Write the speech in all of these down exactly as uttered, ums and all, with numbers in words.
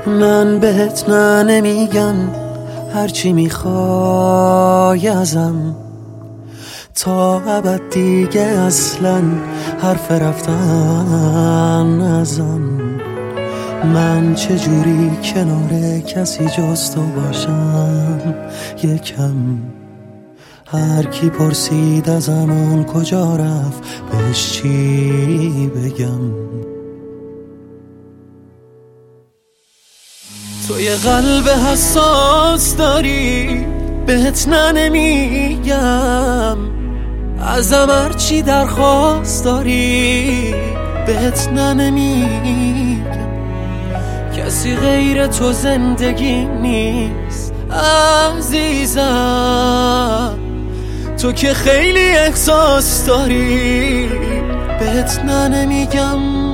من بهت نه نمیگم هرچی میخوای ازم، تا ابد دیگه اصلا حرف رفتن نزن. من چجوری کنار کسی جز تو باشم یکم؟ هر کی پرسید ازم اون کجا رفت بهش چی بگم؟ تو یه قلب حساس داری، بهت نه نمیگم ازم هرچی درخواست داری، بهت نه نمیگم. کسی غیر تو زندگی نیست عزیزم، تو که خیلی احساس داری، بهت نه نمیگم.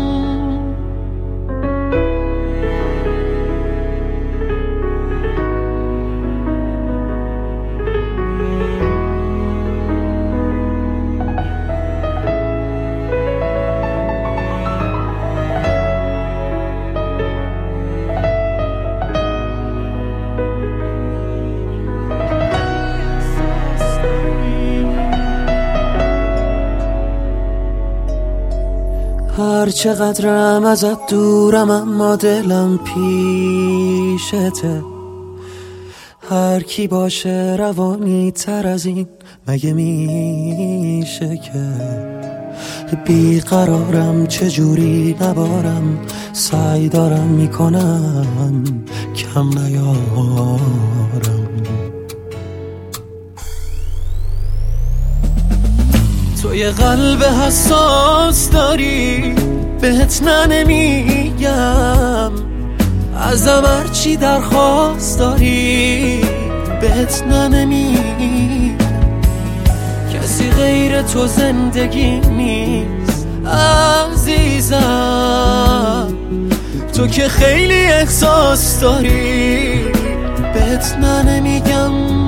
هر چقدرم ازت دورم اما دلم پیشته. هر کی باشه روانی تر از این مگه میشه که؟ بیقرارم چجوری نبارم، سعی دارم میکنم کم نیارم. تو یه قلب حساس داری، بهت نه نمیگم ازم هرچی درخواست داری، بهت نه نمیگم. کسی غیر تو زندگی نیست عزیزم، تو که خیلی احساس داری، بهت نه نمیگم.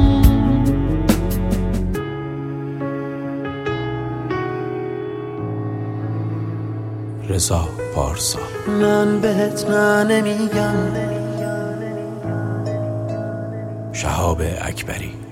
رضا پارسا. من بهت نه نمیگم. شهاب اکبری.